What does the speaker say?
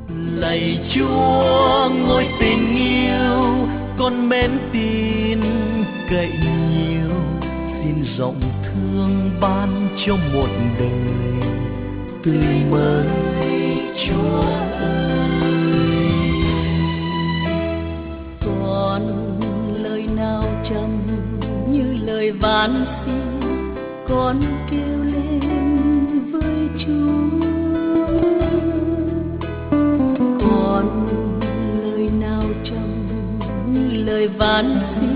Lạy Chúa ngôi tình yêu, con mến tin cậy nhiều, xin rộng thương ban cho một đời tươi mới. Chúa ơi, còn lời nào trầm như lời van xin, con kêu lên với Chúa. Còn lời nào trầm như lời van xin,